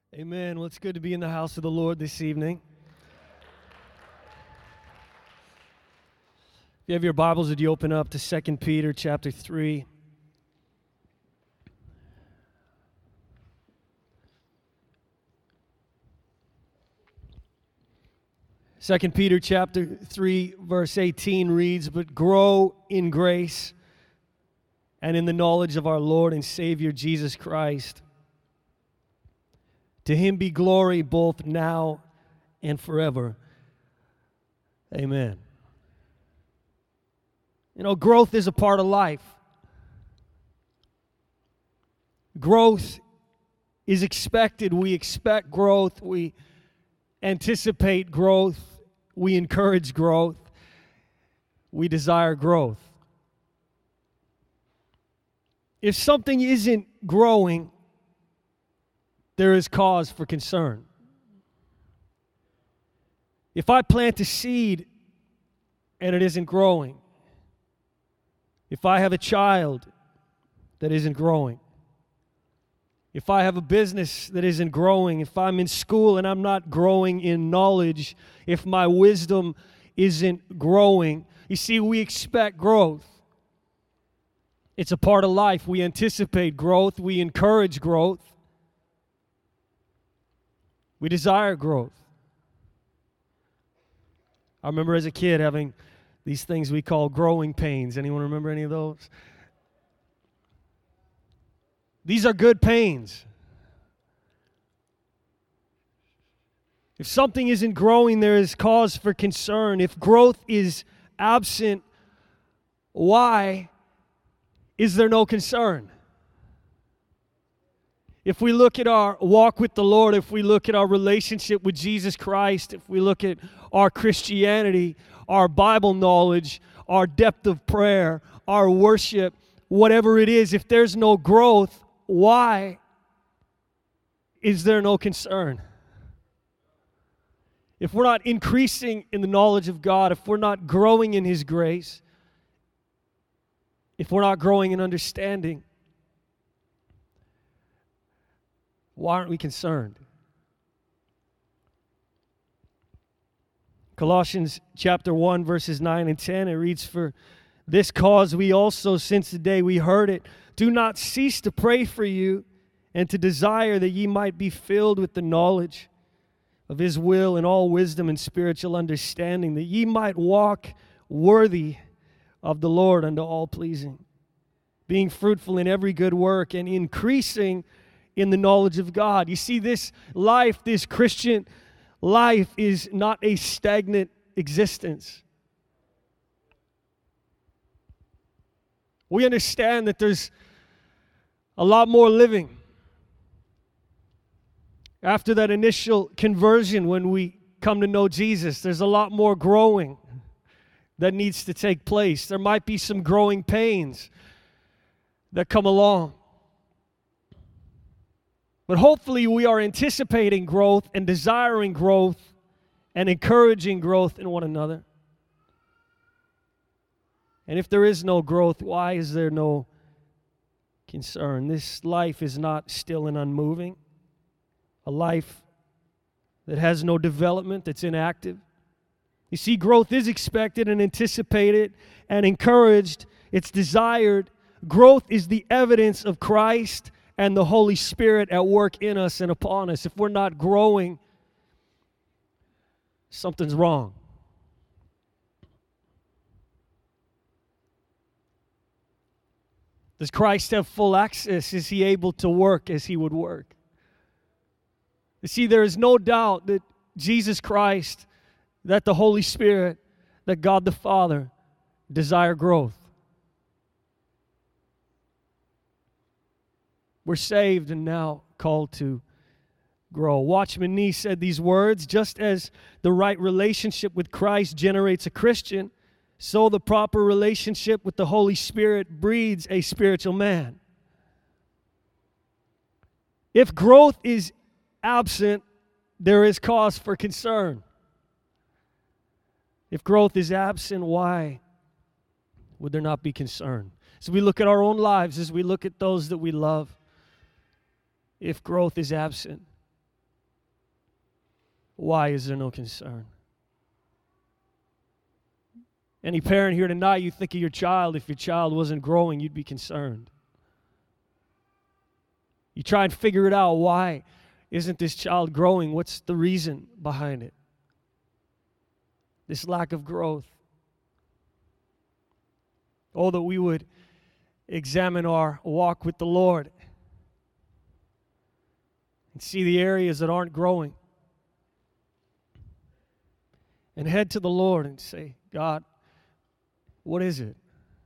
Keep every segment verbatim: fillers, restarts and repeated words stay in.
Amen. Well, it's good to be in the house of the Lord this evening. If you have your Bibles, would you open up to Second Peter chapter three? Second Peter chapter three, verse eighteen reads, "But grow in grace and in the knowledge of our Lord and Savior Jesus Christ. To him be glory both now and forever. Amen." You know, growth is a part of life. Growth is expected. We expect growth. We anticipate growth. We encourage growth. We desire growth. If something isn't growing, there is cause for concern. If I plant a seed and it isn't growing, if I have a child that isn't growing, if I have a business that isn't growing, if I'm in school and I'm not growing in knowledge, if my wisdom isn't growing, you see, we expect growth. It's a part of life. We anticipate growth. We encourage growth. We desire growth. I remember as a kid having these things we call growing pains. Anyone remember any of those? These are good pains. If something isn't growing, there is cause for concern. If growth is absent, why is there no concern? If we look at our walk with the Lord, if we look at our relationship with Jesus Christ, if we look at our Christianity, our Bible knowledge, our depth of prayer, our worship, whatever it is, if there's no growth, why is there no concern? If we're not increasing in the knowledge of God, if we're not growing in His grace, if we're not growing in understanding, why aren't we concerned? Colossians chapter one, verses nine and ten, it reads, "For this cause we also, since the day we heard it, do not cease to pray for you and to desire that ye might be filled with the knowledge of His will and all wisdom and spiritual understanding, that ye might walk worthy of the Lord unto all pleasing, being fruitful in every good work and increasing in the knowledge of God." You see, this life, this Christian life, is not a stagnant existence. We understand that there's a lot more living. After that initial conversion, when we come to know Jesus, there's a lot more growing that needs to take place. There might be some growing pains that come along. But hopefully we are anticipating growth and desiring growth and encouraging growth in one another. And if there is no growth, why is there no concern? This life is not still and unmoving. A life that has no development, that's inactive. You see, growth is expected and anticipated and encouraged. It's desired. Growth is the evidence of Christ and the Holy Spirit at work in us and upon us. If we're not growing, something's wrong. Does Christ have full access? Is He able to work as He would work? You see, there is no doubt that Jesus Christ, that the Holy Spirit, that God the Father desire growth. We're saved and now called to grow. Watchman Nee said these words: "Just as the right relationship with Christ generates a Christian, so the proper relationship with the Holy Spirit breeds a spiritual man." If growth is absent, there is cause for concern. If growth is absent, why would there not be concern? As we look at our own lives, as we look at those that we love, if growth is absent, Why is there no concern? Any parent here tonight, you think of your child. If your child wasn't growing, you'd be concerned. You try and figure it out. Why isn't this child growing? What's the reason behind it? This lack of growth. Oh, that we would examine our walk with the Lord and see the areas that aren't growing. And head to the Lord and say, God, what is it?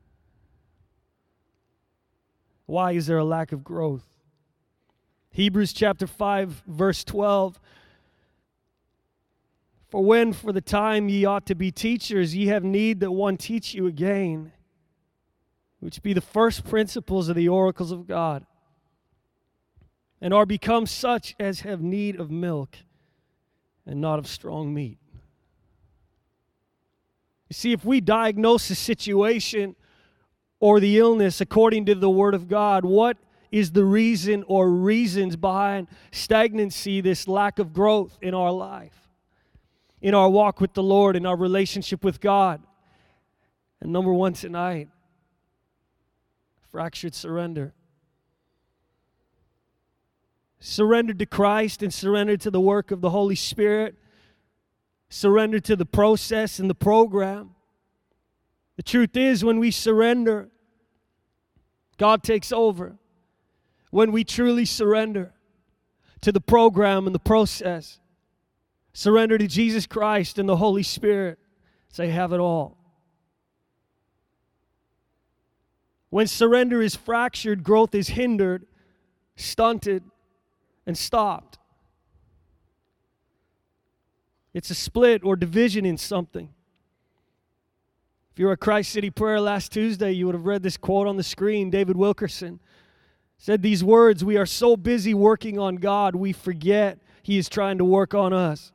Why is there a lack of growth? Hebrews chapter five, verse twelve. For when for the time ye ought to be teachers, ye have need that one teach you again, which be the first principles of the oracles of God, and are become such as have need of milk and not of strong meat. You see, if we diagnose a situation or the illness according to the Word of God, what is the reason or reasons behind stagnancy, this lack of growth in our life, in our walk with the Lord, in our relationship with God? And number one tonight, fractured surrender. Surrendered to Christ and surrendered to the work of the Holy Spirit. Surrender to the process and the program. The truth is, when we surrender, God takes over. When we truly surrender to the program and the process, surrender to Jesus Christ and the Holy Spirit, say, have it all. When surrender is fractured, growth is hindered, stunted, and stopped. It's a split or division in something. If you were at Christ City Prayer last Tuesday, you would have read this quote on the screen. David Wilkerson said these words, "We are so busy working on God, we forget He is trying to work on us."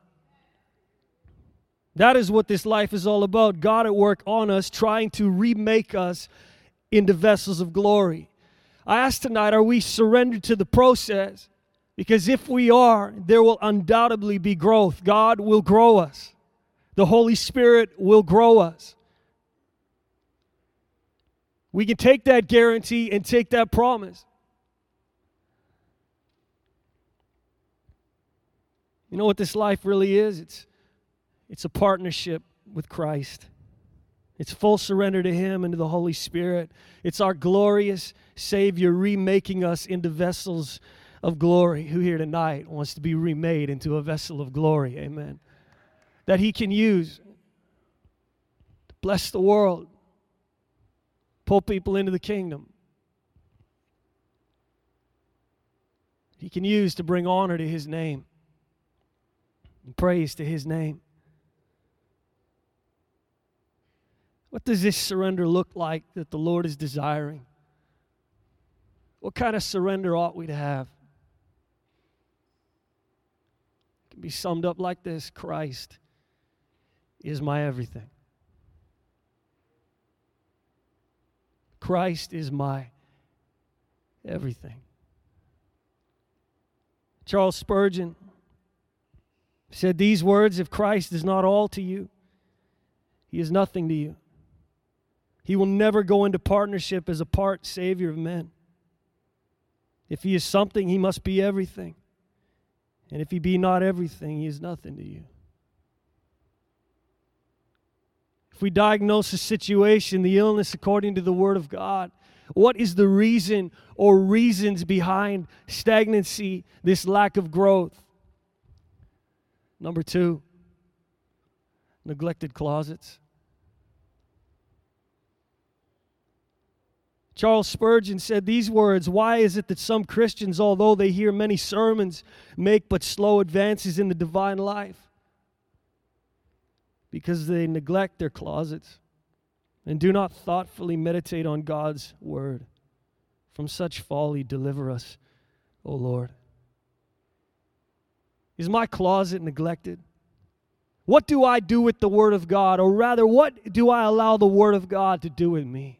That is what this life is all about. God at work on us, trying to remake us into vessels of glory. I ask tonight, are we surrendered to the process? Because if we are, there will undoubtedly be growth. God will grow us. The Holy Spirit will grow us. We can take that guarantee and take that promise. You know what this life really is? It's, it's a partnership with Christ. It's full surrender to Him and to the Holy Spirit. It's our glorious Savior remaking us into vessels of glory. Who here tonight wants to be remade into a vessel of glory? Amen. That He can use to bless the world, pull people into the kingdom. He can use to bring honor to His name and praise to His name. What does this surrender look like that the Lord is desiring? What kind of surrender ought we to have? It can be summed up like this: Christ is my everything. Christ is my everything. Charles Spurgeon said these words: if Christ is not all to you, He is nothing to you. He will never go into partnership as a part Savior of men. If He is something, He must be everything. And if He be not everything, He is nothing to you. If we diagnose a situation, the illness according to the Word of God, what is the reason or reasons behind stagnancy, this lack of growth? Number two, neglected closets. Charles Spurgeon said these words: why is it that some Christians, although they hear many sermons, make but slow advances in the divine life? Because they neglect their closets and do not thoughtfully meditate on God's word. From such folly deliver us, O Lord. Is my closet neglected? What do I do with the Word of God? Or rather, what do I allow the Word of God to do with me?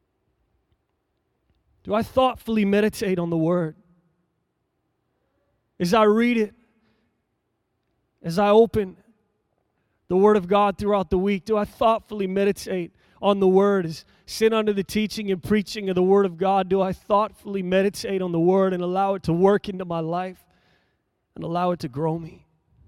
Do I thoughtfully meditate on the Word? As I read it, as I open the Word of God throughout the week, do I thoughtfully meditate on the Word? As sit under the teaching and preaching of the Word of God, do I thoughtfully meditate on the Word and allow it to work into my life and allow it to grow me?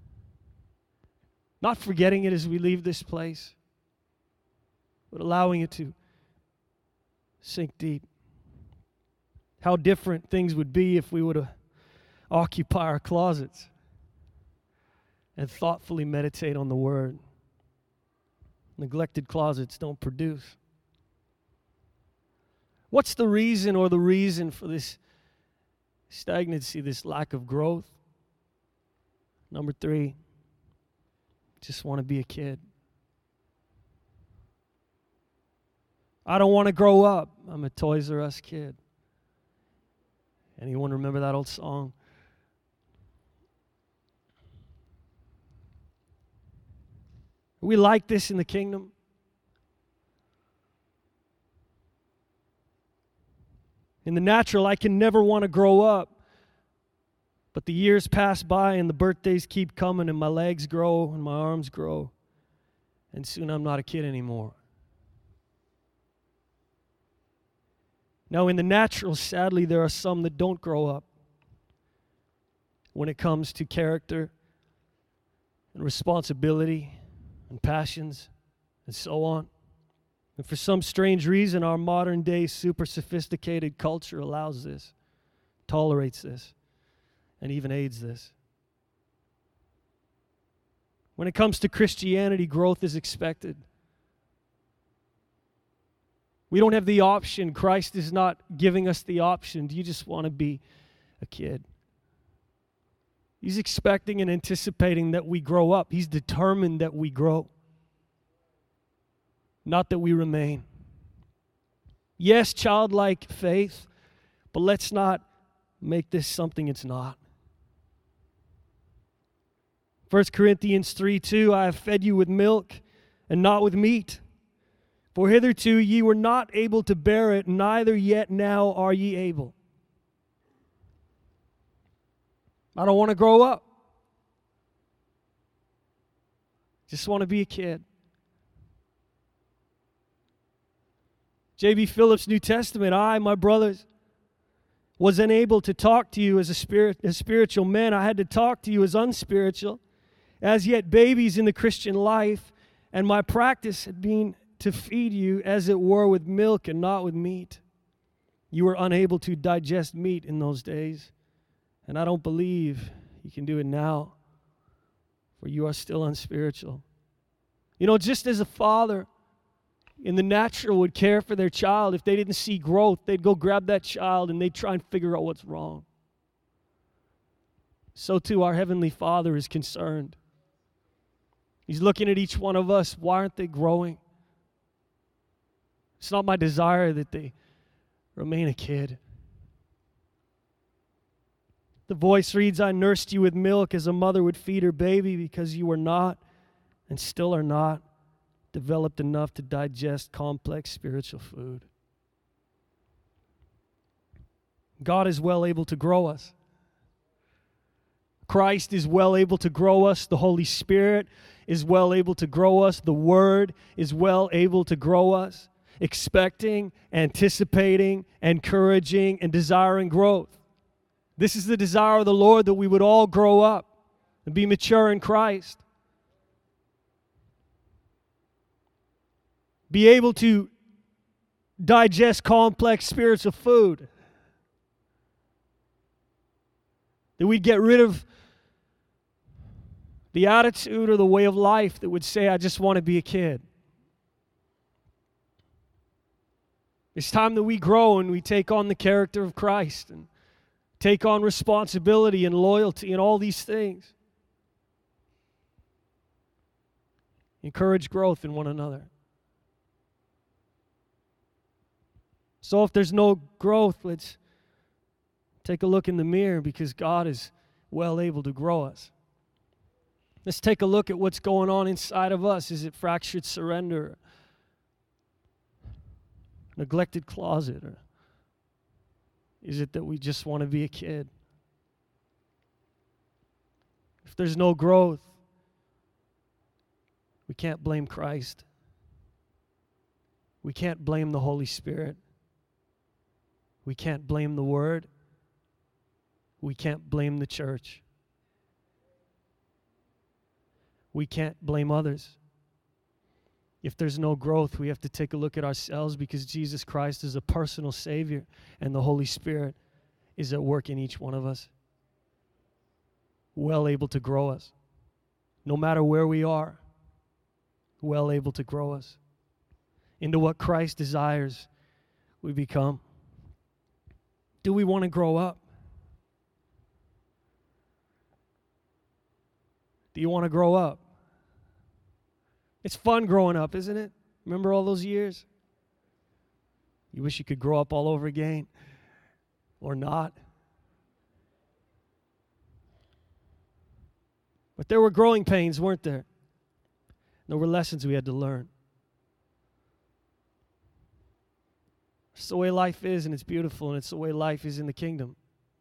Not forgetting it as we leave this place, but allowing it to sink deep. How different things would be if we would uh, occupy our closets and thoughtfully meditate on the Word. Neglected closets don't produce. What's the reason or the reason for this stagnancy, this lack of growth? Number three, just want to be a kid. I don't want to grow up. I'm a Toys R Us kid. Anyone remember that old song? Are we like this in the kingdom? In the natural, I can never want to grow up. But the years pass by and the birthdays keep coming and my legs grow and my arms grow. And soon I'm not a kid anymore. Now, in the natural, sadly, there are some that don't grow up when it comes to character and responsibility and passions and so on. And for some strange reason, our modern day super sophisticated culture allows this, tolerates this, and even aids this. When it comes to Christianity, growth is expected. We don't have the option. Christ is not giving us the option. Do you just want to be a kid? He's expecting and anticipating that we grow up. He's determined that we grow, not that we remain. Yes, childlike faith, but let's not make this something it's not. First Corinthians three two, I have fed you with milk and not with meat. For hitherto ye were not able to bear it, neither yet now are ye able. I don't want to grow up. Just want to be a kid. J B Phillips' New Testament, I, my brothers, was unable to talk to you as a spirit, as spiritual men. I had to talk to you as unspiritual, as yet babies in the Christian life, and my practice had been to feed you, as it were, with milk and not with meat. You were unable to digest meat in those days, and I don't believe you can do it now, for you are still unspiritual. You know, just as a father in the natural would care for their child, if they didn't see growth, they'd go grab that child and they'd try and figure out what's wrong. So too our Heavenly Father is concerned. He's looking at each one of us. Why aren't they growing? It's not my desire that they remain a kid. The voice reads, I nursed you with milk as a mother would feed her baby, because you were not and still are not developed enough to digest complex spiritual food. God is well able to grow us. Christ is well able to grow us. The Holy Spirit is well able to grow us. The Word is well able to grow us. Expecting, anticipating, encouraging, and desiring growth. This is the desire of the Lord, that we would all grow up and be mature in Christ. Be able to digest complex spiritual food. That we'd get rid of the attitude or the way of life that would say, I just want to be a kid. It's time that we grow and we take on the character of Christ and take on responsibility and loyalty and all these things. Encourage growth in one another. So if there's no growth, let's take a look in the mirror, because God is well able to grow us. Let's take a look at what's going on inside of us. Is it fractured surrender? Neglected closet? Or is it that we just want to be a kid? If there's no growth, we can't blame Christ. We can't blame the Holy Spirit. We can't blame the Word. We can't blame the church. We can't blame others. If there's no growth, we have to take a look at ourselves, because Jesus Christ is a personal Savior and the Holy Spirit is at work in each one of us, well able to grow us. No matter where we are, well able to grow us into what Christ desires we become. Do we want to grow up? Do you want to grow up? It's fun growing up, isn't it? Remember all those years? You wish you could grow up all over again, or not. But there were growing pains, weren't there? There were lessons we had to learn. It's the way life is, and it's beautiful, and it's the way life is in the kingdom.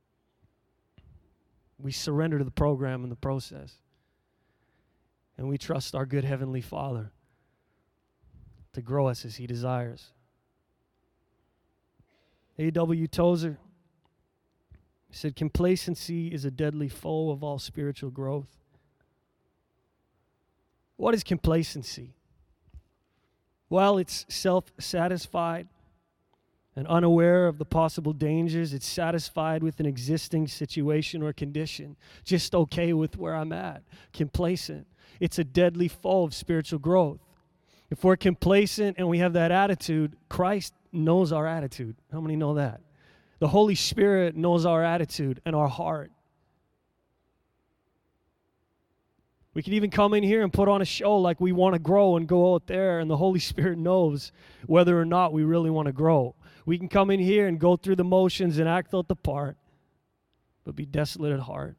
We surrender to the program and the process. And we trust our good Heavenly Father to grow us as He desires. A W Tozer said, complacency is a deadly foe of all spiritual growth. What is complacency? Well, it's self-satisfied and unaware of the possible dangers. It's satisfied with an existing situation or condition, just okay with where I'm at, complacent. It's a deadly foe of spiritual growth. If we're complacent and we have that attitude, Christ knows our attitude. How many know that? The Holy Spirit knows our attitude and our heart. We can even come in here and put on a show like we want to grow and go out there, and the Holy Spirit knows whether or not we really want to grow. We can come in here and go through the motions and act out the part, but be desolate at heart.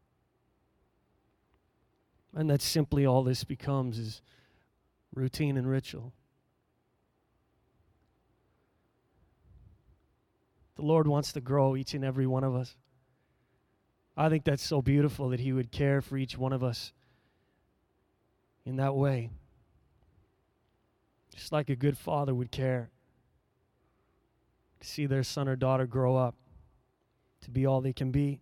And that's simply all this becomes, is routine and ritual. The Lord wants to grow each and every one of us. I think that's so beautiful that He would care for each one of us in that way. Just like a good father would care to see their son or daughter grow up to be all they can be.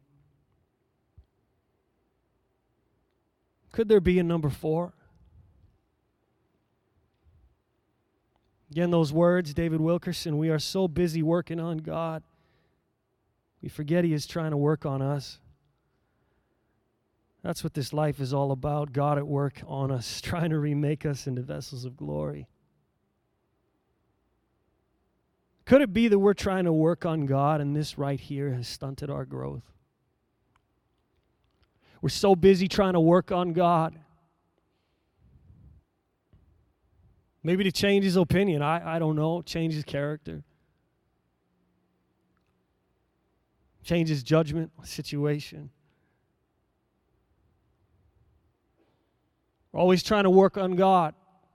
Could there be a number four? Again, those words, David Wilkerson, we are so busy working on God, we forget He is trying to work on us. That's what this life is all about, God at work on us, trying to remake us into vessels of glory. Could it be that we're trying to work on God and this right here has stunted our growth? We're so busy trying to work on God. Maybe to change His opinion. I, I don't know. Change His character. Change His judgment, situation. We're always trying to work on God.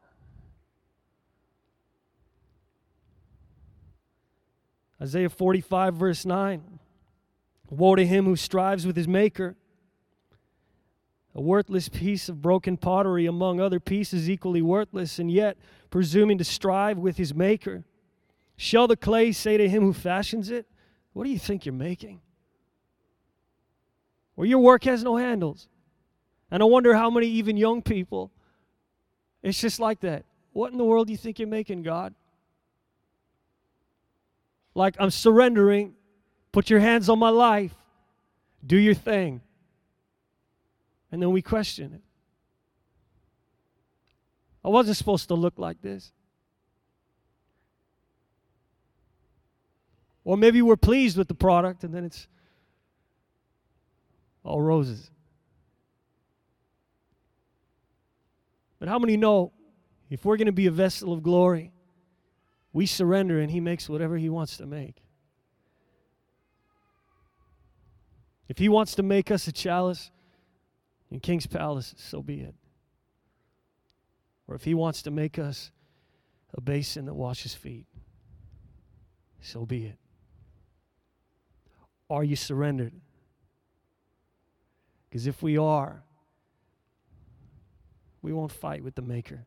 Isaiah forty-five, verse nine. Woe to him who strives with his maker. A worthless piece of broken pottery among other pieces equally worthless, and yet presuming to strive with his maker. Shall the clay say to him who fashions it, what do you think you're making? Well, your work has no handles. And I wonder how many even young people, it's just like that. What in the world do you think you're making, God? Like, I'm surrendering. Put your hands on my life. Do your thing. And then we question it. I wasn't supposed to look like this. Or maybe we're pleased with the product and then it's all roses. But how many know if we're going to be a vessel of glory, we surrender and He makes whatever He wants to make? If He wants to make us a chalice in King's Palace, so be it. Or if He wants to make us a basin that washes feet, so be it. Are you surrendered? Because if we are, We won't fight with the Maker.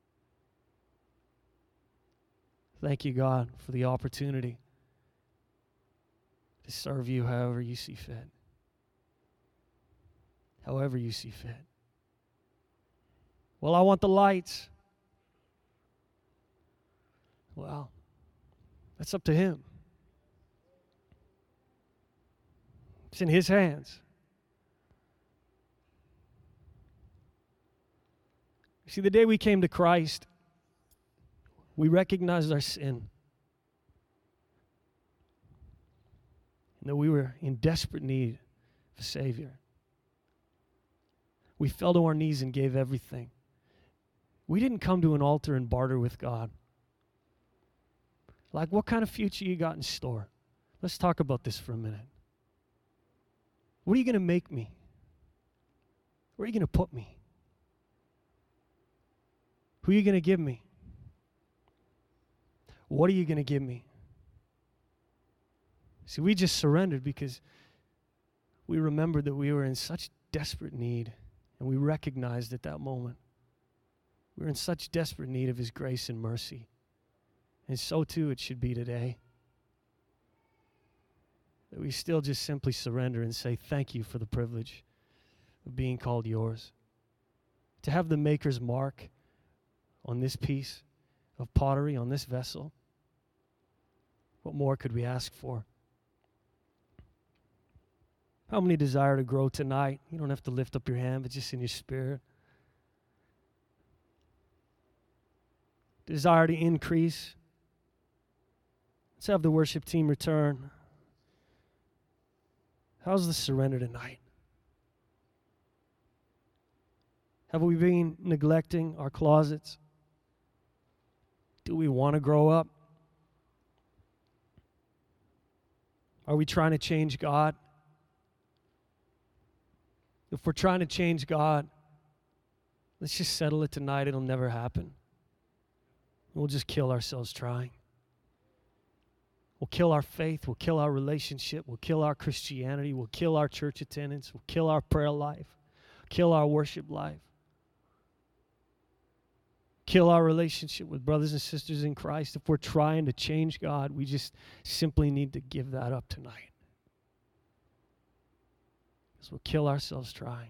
Thank you, God, for the opportunity to serve you however you see fit. However you see fit. Well, I want the lights. Well, that's up to Him. It's in His hands. See, the day we came to Christ, we recognized our sin. And that we were in desperate need of a Savior. We fell to our knees and gave everything. We didn't come to an altar and barter with God. Like, what kind of future you got in store? Let's talk about this for a minute. What are you going to make me? Where are you going to put me? Who are you going to give me? What are you going to give me? See, we just surrendered because we remembered that we were in such desperate need, and we recognized at that moment we were in such desperate need of His grace and mercy. And so too it should be today. That we still just simply surrender and say, thank you for the privilege of being called yours. To have the Maker's mark on this piece of pottery, on this vessel. What more could we ask for? How many desire to grow tonight? You don't have to lift up your hand, but just in your spirit. Desire to increase. Let's have the worship team return. How's the surrender tonight? Have we been neglecting our closets? Do we want to grow up? Are we trying to change God? If we're trying to change God, let's just settle it tonight. It'll never happen. We'll just kill ourselves trying. We'll kill our faith. We'll kill our relationship. We'll kill our Christianity. We'll kill our church attendance. We'll kill our prayer life. Kill our worship life. Kill our relationship with brothers and sisters in Christ. If we're trying to change God, we just simply need to give that up tonight. Because we'll kill ourselves trying.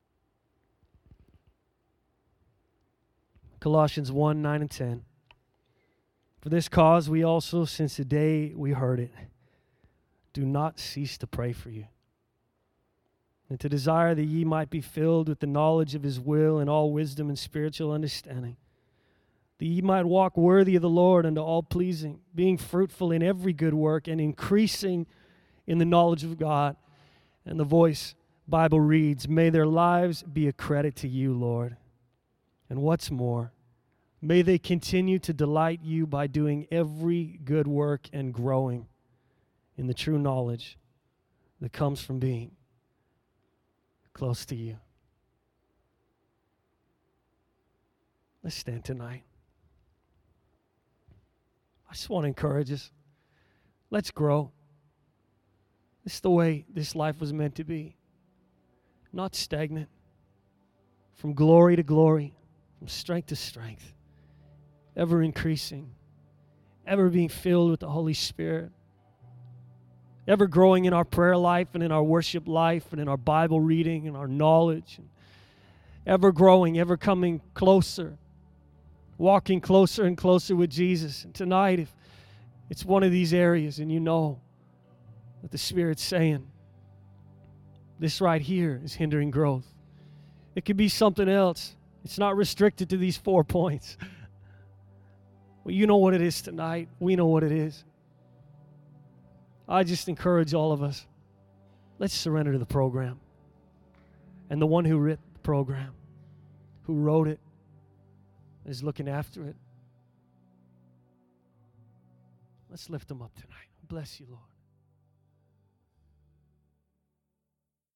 Colossians one, nine and ten. For this cause we also, since the day we heard it, do not cease to pray for you, and to desire that ye might be filled with the knowledge of His will and all wisdom and spiritual understanding, that ye might walk worthy of the Lord unto all pleasing, being fruitful in every good work and increasing in the knowledge of God. And the Voice Bible reads, may their lives be a credit to you, Lord. And what's more, may they continue to delight you by doing every good work and growing in the true knowledge that comes from being close to you. Let's stand tonight. I just want to encourage us. Let's grow. This is the way this life was meant to be. Not stagnant. From glory to glory. From strength to strength. Ever increasing. Ever being filled with the Holy Spirit. Ever growing in our prayer life and in our worship life and in our Bible reading and our knowledge. Ever growing, ever coming closer. Walking closer and closer with Jesus. And tonight, if it's one of these areas and you know that the Spirit's saying, this right here is hindering growth. It could be something else. It's not restricted to these four points. Well, you know what it is tonight. We know what it is. I just encourage all of us, let's surrender to the program. And the one who wrote the program, who wrote it, is looking after it. Let's lift them up tonight. Bless you, Lord.